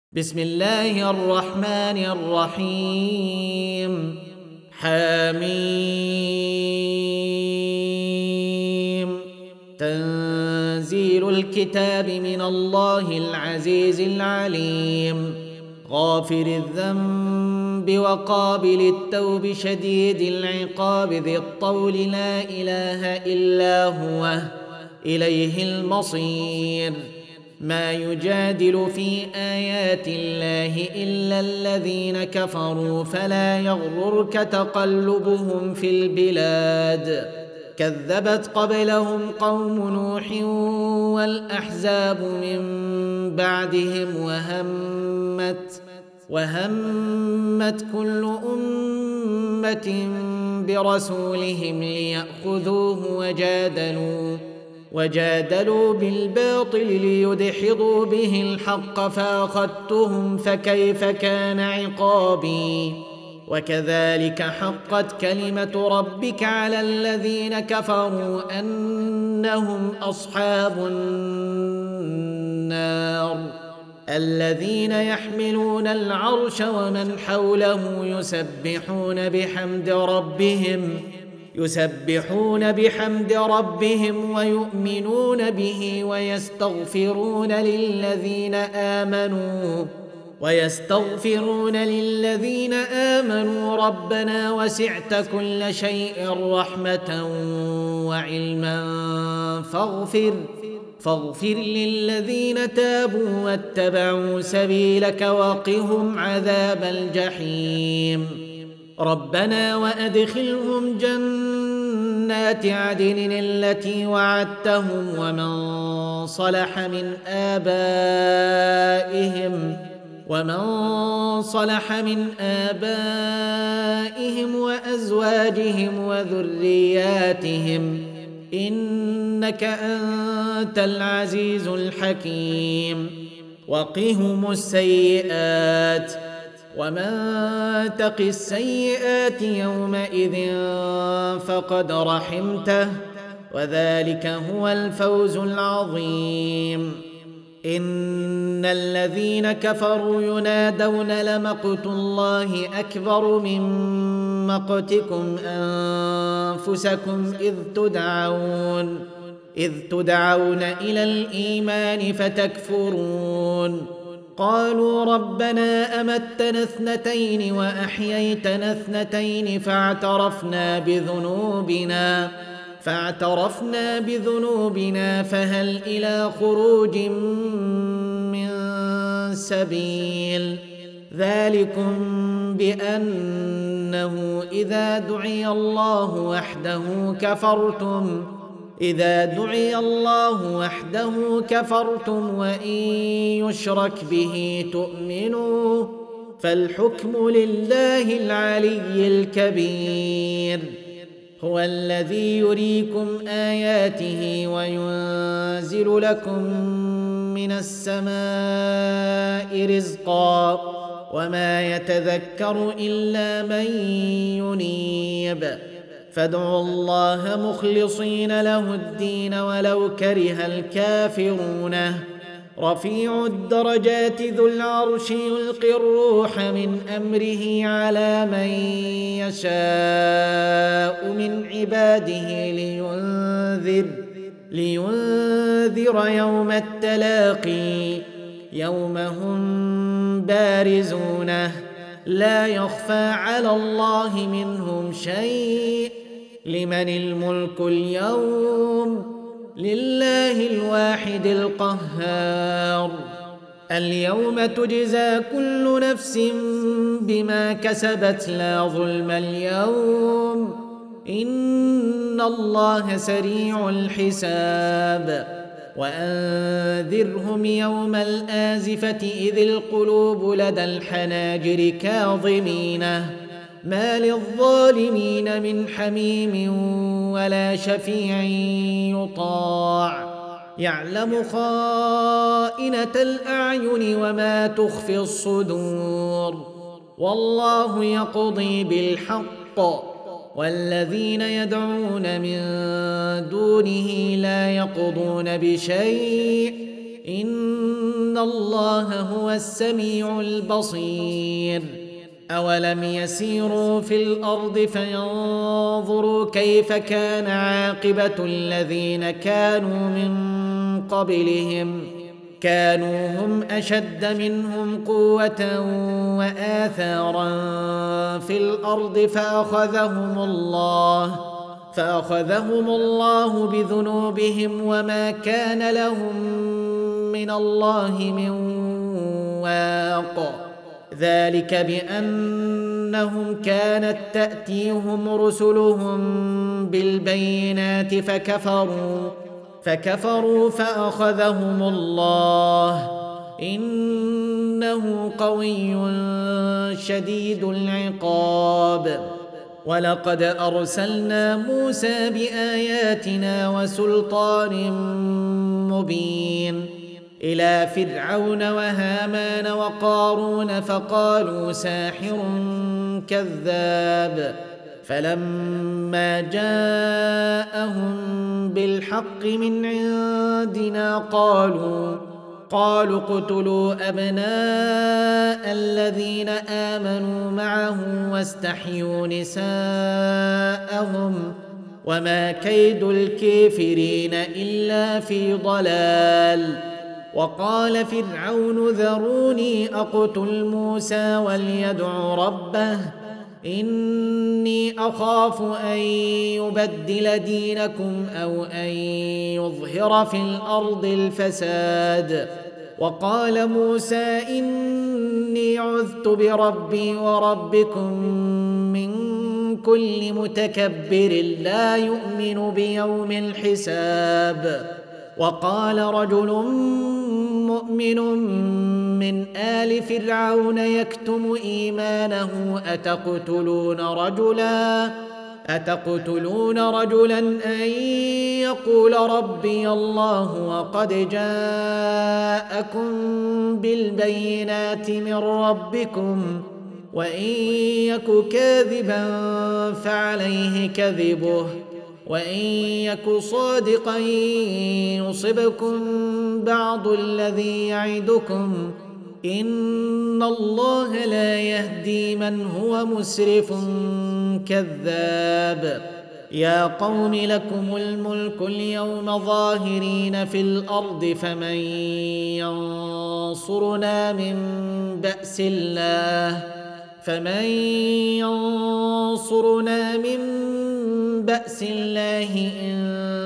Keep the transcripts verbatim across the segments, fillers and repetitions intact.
بسم الله الرحمن الرحيم. حميم. تنزيل الكتاب من الله العزيز العليم، غافر الذنب وقابل التوب شديد العقاب ذي الطول، لا إله إلا هو إليه المصير. ما يجادل في آيات الله إلا الذين كفروا، فلا يغررك تقلبهم في البلاد. كذبت قبلهم قوم نوح والأحزاب من بعدهم، وهمت وهمت كل أمة برسولهم ليأخذوه، وجادلوا وجادلوا بالباطل ليدحضوا به الحق، فأخذتهم فكيف كان عقابي. وكذلك حقت كلمة ربك على الذين كفروا أنهم أصحاب النار. الذين يحملون العرش ومن حوله يسبحون بحمد ربهم يسبحون بحمد ربهم ويؤمنون به ويستغفرون للذين آمنوا ويستغفرون للذين آمنوا ربنا وسعت كل شيء رحمة وعلما فاغفر فاغفر للذين تابوا واتبعوا سبيلك وقهم عذاب الجحيم. ربنا وأدخلهم جنات عدن التي وعدتهم ومن صلح من آبائهم ومن صلح من آبائهم وأزواجهم وذرياتهم، إنك أنت العزيز الحكيم. وقهم السيئات، ومن تق السيئات يومئذ فقد رحمته، وذلك هو الفوز العظيم. إن الذين كفروا ينادون لمقت الله أكبر من مقتكم أنفسكم إذ تدعون إذ تدعون إلى الإيمان فتكفرون. قالوا ربنا أمتنا اثنتين وأحييتنا اثنتين فاعترفنا بذنوبنا فاعترفنا بذنوبنا فهل إلى خروج من سبيل. ذلكم بأنه إذا دعي الله وحده كفرتم إذا دعي الله وحده كفرتم وإن يشرك به تؤمنوا، فالحكم لله العلي الكبير. هو الذي يريكم آياته وينزل لكم من السماء رزقا، وما يتذكر إلا من ينيب. فادعوا الله مخلصين له الدين ولو كره الكافرون. رفيع الدرجات ذو العرش يلقي الروح من أمره على من يشاء من عباده لينذر لينذر يوم التلاقي، يوم هم بارزون لا يخفى على الله منهم شيء. لمن الملك اليوم؟ لله الواحد القهار. اليوم تجزى كل نفس بما كسبت لا ظلم اليوم، إن الله سريع الحساب. وأنذرهم يوم الآزفة إذ القلوب لدى الحناجر كاظمين، ما للظالمين من حميم ولا شفيع يطاع، يعلم خائنة الأعين وما تخفي الصدور. والله يقضي بالحق، والذين يدعون من دونه لا يقضون بشيء، إن الله هو السميع البصير أولم يسيروا في الأرض فينظروا كيف كان عاقبة الذين كانوا من قبلهم كانوا هم أشد منهم قوة وآثارا في الأرض فأخذهم الله فأخذهم الله بذنوبهم وما كان لهم من الله من واق ذلك بأنهم كانت تأتيهم رسلهم بالبينات فكفروا فكفروا فأخذهم الله إنه قوي شديد العقاب ولقد أرسلنا موسى بآياتنا وسلطان مبين إلى فرعون وهامان وقارون فقالوا ساحر كذاب فلما جاءهم بالحق من عندنا قالوا قالوا اقتلوا أبناء الذين آمنوا معه واستحيوا نساءهم وما كيد الكافرين إلا في ضلال وقال فرعون ذروني أقتل موسى وليدع ربه إني أخاف أن يبدل دينكم أو أن يظهر في الأرض الفساد وقال موسى إني عذت بربي وربكم من كل متكبر لا يؤمن بيوم الحساب وقال رجل مؤمن من آل فرعون يكتم إيمانه أتقتلون رجلا أتقتلون رجلا أن يقول ربي الله وقد جاءكم بالبينات من ربكم وإن يك كاذبا فعليه كذبه وإن يك صادقا يصبكم بعض الذي يعدكم إن الله لا يهدي من هو مسرف كذاب يا قوم لكم الملك اليوم ظاهرين في الأرض فمن ينصرنا من بأس الله فمن ينصرنا من بأس الله إن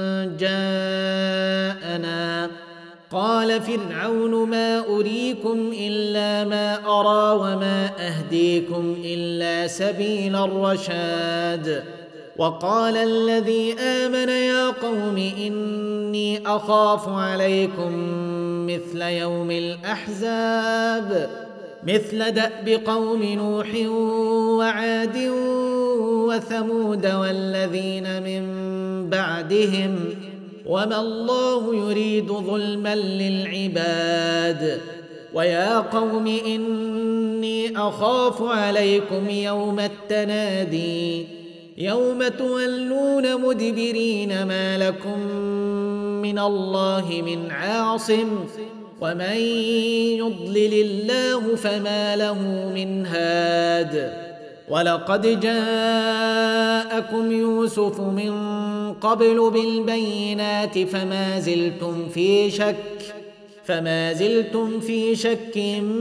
جاءنا قال فرعون ما أريكم إلا ما أرى وما أهديكم إلا سبيل الرشاد وقال الذي آمن يا قوم إني أخاف عليكم مثل يوم الأحزاب مثل دأب قوم نوح وعاد وثمود والذين من بعدهم وما الله يريد ظلما للعباد ويا قوم إني أخاف عليكم يوم التنادي يوم تولون مدبرين ما لكم من الله من عاصم ومن يضلل الله فما له من هاد ولقد جاءكم يوسف من قبل بالبينات فما زلتم في شك فما زلتم في شك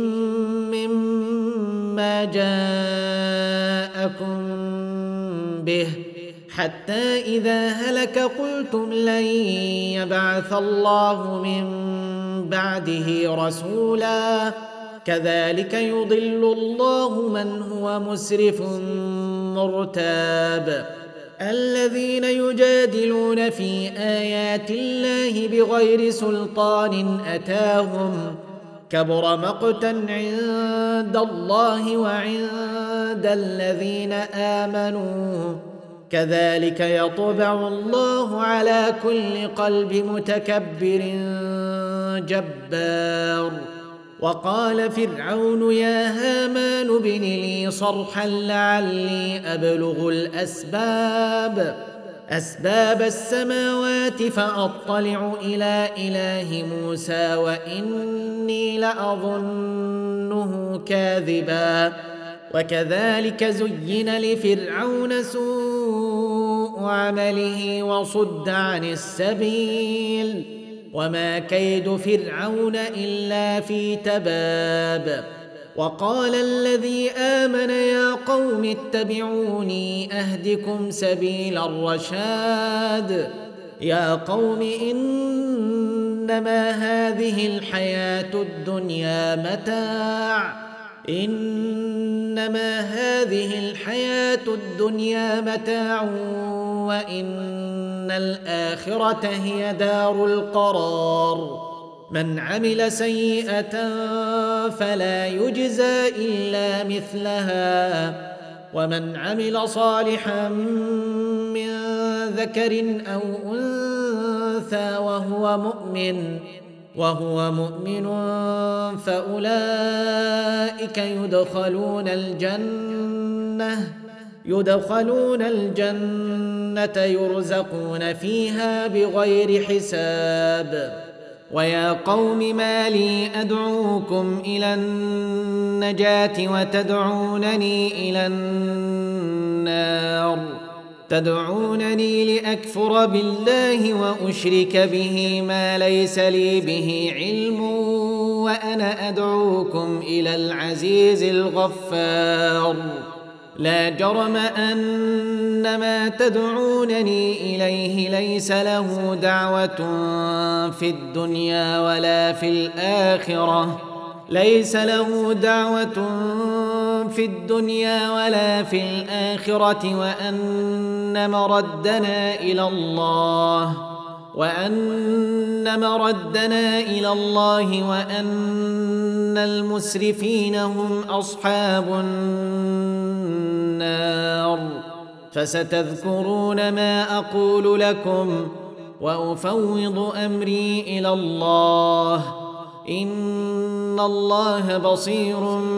مما جاءكم به حتى إذا هلك قلتم لن يبعث الله من بعده رسولا كذلك يضل الله من هو مسرف مرتاب الذين يجادلون في آيات الله بغير سلطان أتاهم كبر مقتا عند الله وعند الذين آمنوا كذلك يطبع الله على كل قلب متكبر جبار وقال فرعون يا هامان ابن لي صرحا لعلي أبلغ الأسباب أسباب السماوات فأطلع إلى إله موسى وإني لأظنه كاذبا. وكذلك زين لفرعون سوء عمله وصد عن السبيل وما كيد فرعون إلا في تباب. وقال الذي آمن يا قوم اتبعوني أهدكم سبيل الرشاد. يا قوم إنما هذه الحياة الدنيا متاع إنما هذه الحياة الدنيا متاع وإن الآخرة هي دار القرار. من عمل سيئة فلا يجزى إلا مثلها ومن عمل صالحا من ذكر أو أنثى وهو مؤمن وهو مؤمن فأولئك يدخلون الجنة يدخلون الجنة يرزقون فيها بغير حساب. ويا قوم ما لي أدعوكم إلى النجاة وتدعونني إلى النار تدعونني لأكفر بالله وأشرك به ما ليس لي به علم وأنا أدعوكم إلى العزيز الغفار. لا جرم أن ما تدعونني إليه ليس له دعوة في الدنيا ولا في الآخرة ليس له دعوة في الدنيا ولا في الآخرة وأن مردنا إلى الله وأن مردنا إلى الله وأن المسرفين هم أصحاب النار. فستذكرون ما أقول لكم وأفوض أمري إلى الله إن الله بصير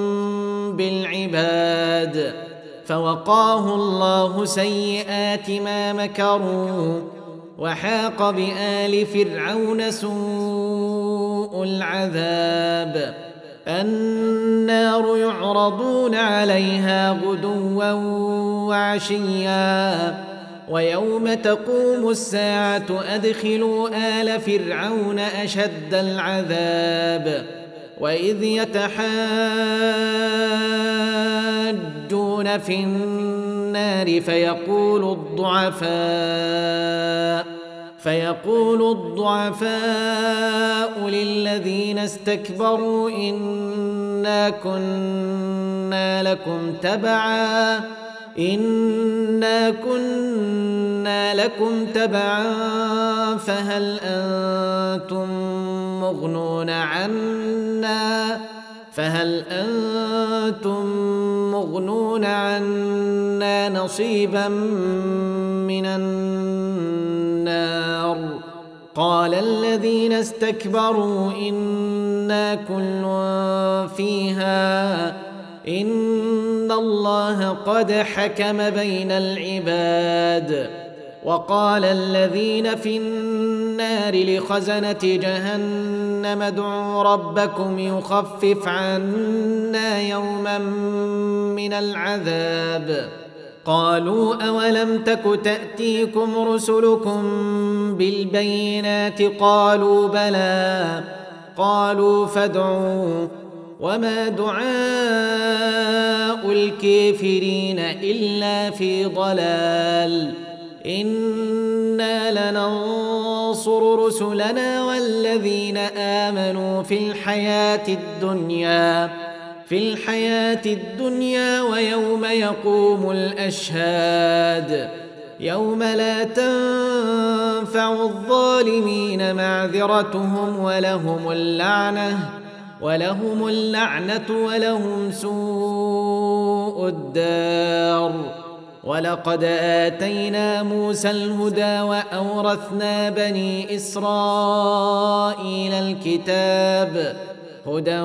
بالعباد. فوقاه الله سيئات ما مكروا وحاق بآل فرعون سوء العذاب. النار يعرضون عليها غدوا وعشيا ويوم تقوم الساعة أدخلوا آل فرعون أشد العذاب. وإذ يتحاجون في النار فيقول الضعفاء فيقول الضعفاء للذين استكبروا إنا كنا لكم تبعا إنا كنا لكم تبعا فهل أنتم مغنون عنا فهل أنتم مغنون عنا نصيبا من النار. قال الذين استكبروا إنا كل فيها إن الله قد حكم بين العباد. وقال الذين في النار لخزنة جهنم ادعوا ربكم يخفف عنا يوما من العذاب. قالوا أولم تك تأتيكم رسلكم بالبينات قالوا بلى قالوا فادعوا وما دعاء الكافرين إلا في ضلال. إنا لننصر رسلنا والذين آمنوا في الحياة الدنيا في الحياة الدنيا ويوم يقوم الأشهاد يوم لا تنفع الظالمين معذرتهم ولهم اللعنة ولهم اللعنة ولهم سوء الدار. ولقد آتينا موسى الهدى وأورثنا بني إسرائيل الكتاب هدى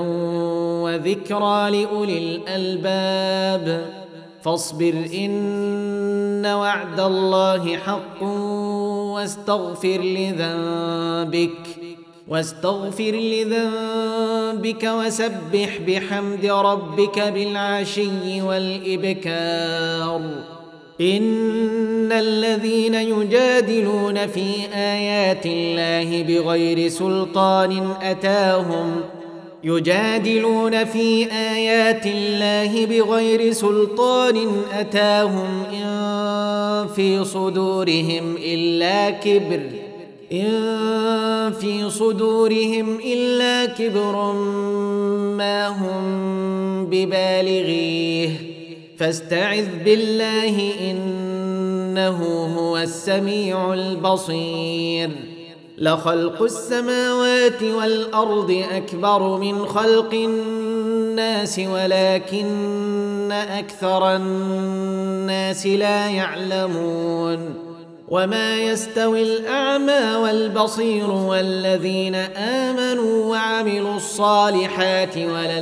وذكرى لأولي الألباب. فاصبر إن إن وعد الله حق واستغفر لذنبك واستغفر لذنبك وسبح بحمد ربك بالعشي والإبكار إن الذين يجادلون في آيات الله بغير سلطان أتاهم يجادلون في آيات الله بغير سلطان أتاهم إن في صدورهم إلا كبر إن في صدورهم إلا كبر ما هم ببالغيه فاستعذ بالله إنه هو السميع البصير لخلق السماوات والأرض أكبر من خلق الناس ولكن أكثر الناس لا يعلمون وما يستوي الأعمى والبصير والذين آمنوا وعملوا الصالحات ولا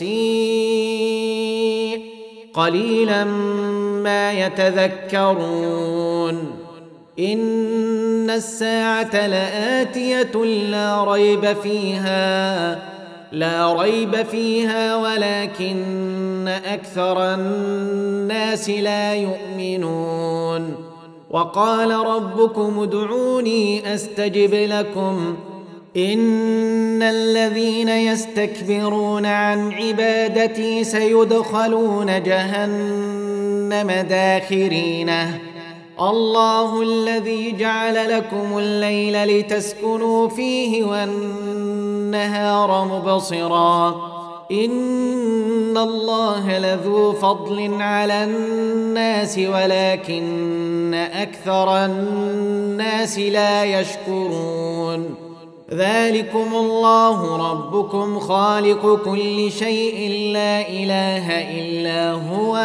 المسيء قليلا ما يتذكرون إن الساعة لآتية لا ريب فيها لا ريب فيها ولكن أكثر الناس لا يؤمنون وقال ربكم ادعوني أستجب لكم إن الذين يستكبرون عن عبادتي سيدخلون جهنم داخرينه الله الذي جعل لكم الليل لتسكنوا فيه والنهار مبصرا إن الله لذو فضل على الناس ولكن أكثر الناس لا يشكرون ذلكم الله ربكم خالق كل شيء لا إله إلا هو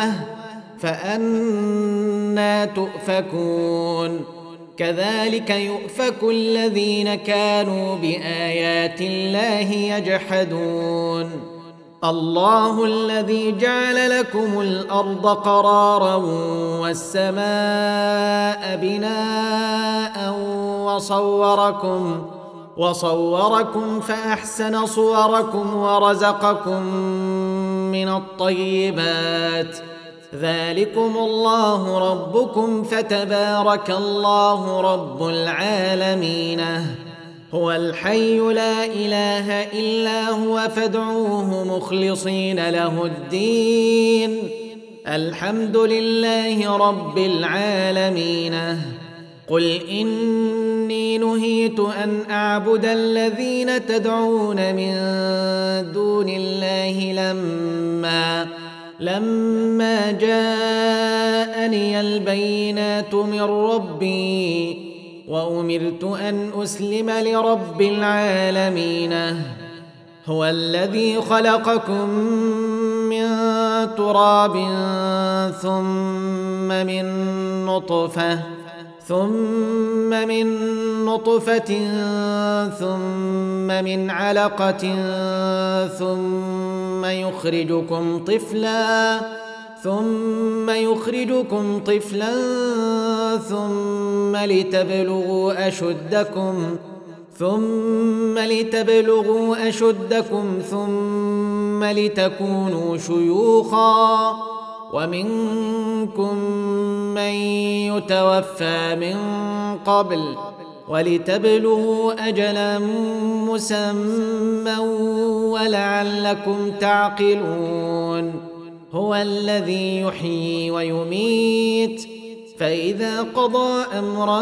فأنى تؤفكون كذلك يؤفك الذين كانوا بآيات الله يجحدون الله الذي جعل لكم الأرض قرارا والسماء بناء وصوركم وصوركم فأحسن صوركم ورزقكم من الطيبات ذلكم الله ربكم فتبارك الله رب العالمين هو الحي لا إله إلا هو فادعوه مخلصين له الدين الحمد لله رب العالمين قل إني نهيت أن أعبد الذين تدعون من دون الله لما لما جاءني البينات من ربي وأمرت أن أسلم لرب العالمين هو الذي خلقكم من تراب ثم من نطفة ثم من نطفة ثم من علقة ثم يخرجكم طفلا ثم يخرجكم طفلا ثم لتبلغوا أشدكم ثم لتبلغوا أشدكم ثم لتكونوا شيوخا ومنكم من يتوفى من قبل ولتبلغوا أجلا مسمى ولعلكم تعقلون هو الذي يحيي ويميت فإذا قضى أمرا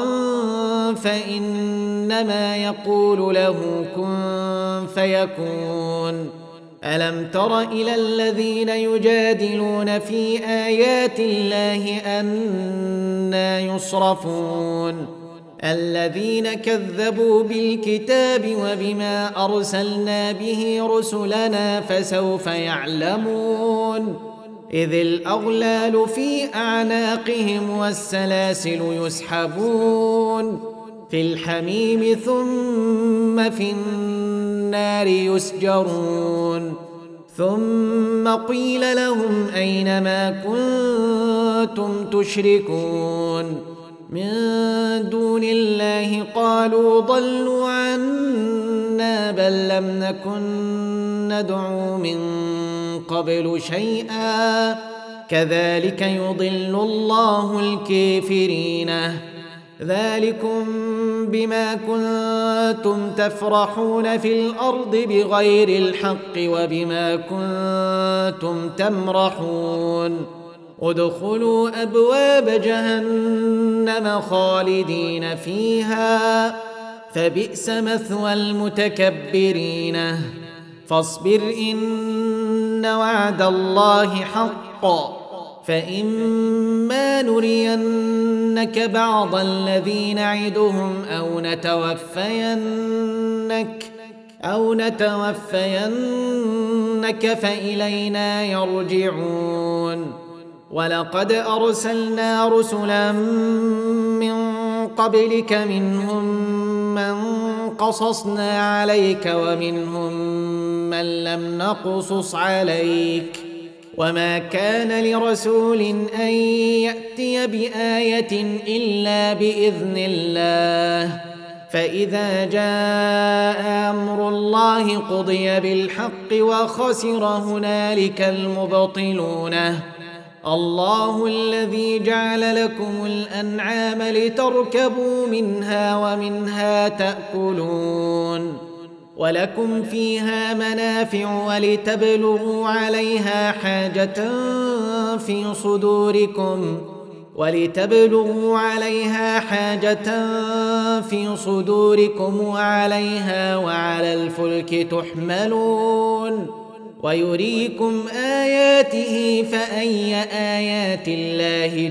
فإنما يقول له كن فيكون ألم تر إلى الذين يجادلون في آيات الله أنى يصرفون الذين كذبوا بالكتاب وبما أرسلنا به رسلنا فسوف يعلمون إذ الأغلال في أعناقهم والسلاسل يسحبون في الحميم ثم في النار يسجرون ثم قيل لهم أين ما كنتم تشركون من دون الله قالوا ضلوا عنا بل لم نكن ندعو من قبل شيئا كذلك يضل الله الكافرين ذلكم بما كنتم تفرحون في الأرض بغير الحق وبما كنتم تمرحون ادخلوا أبواب جهنم خالدين فيها فبئس مثوى المتكبرين فاصبر إن وعد الله حق فإما نرينك بعض الذي نعدهم أو نتوفينك أو نتوفينك فإلينا يرجعون ولقد أرسلنا رسلا من قبلك منهم من قصصنا عليك ومنهم من لم نقصص عليك وما كان لرسول أن يأتي بآية إلا بإذن الله فإذا جاء أمر الله قضي بالحق وخسر هنالك المبطلون الله الذي جعل لكم الأنعام لتركبوا منها ومنها تأكلون ولكم فيها منافع ولتبلغوا عليها حاجة في صدوركم ولتبلغوا عليها حاجة في صدوركم وعليها وعلى الفلك تحملون ويريكم آياته فأي آيات الله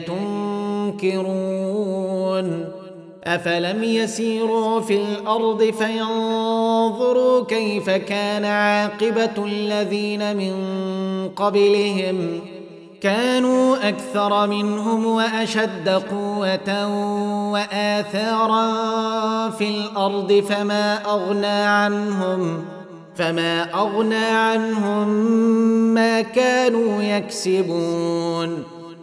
تنكرون أفلم يسيروا في الأرض فينظروا كيف كان عاقبة الذين من قبلهم كانوا أكثر منهم وأشد قوة وآثارا في الأرض فما أغنى عنهم فما أغنى عنهم ما كانوا يكسبون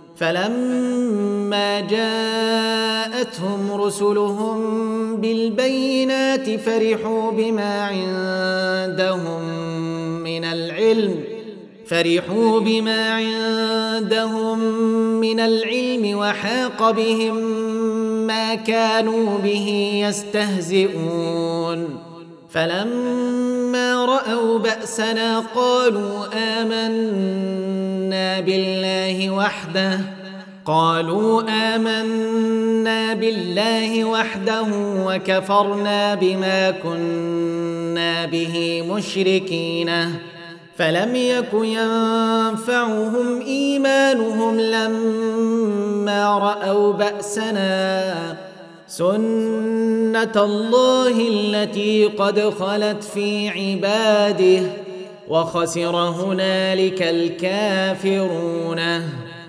فلما جاءتهم رسلهم بالبينات فرحوا بما عندهم من العلم فرحوا بما عندهم من العلم وحاق بهم ما كانوا به يستهزئون فلما رأوا بأسنا قالوا آمنا بالله وحده قالوا آمنا بالله وحده وكفرنا بما كنا به مشركين فلم يك ينفعهم إيمانهم لما رأوا بأسنا سنة الله التي قد خلت في عباده وخسر هنالك الكافرون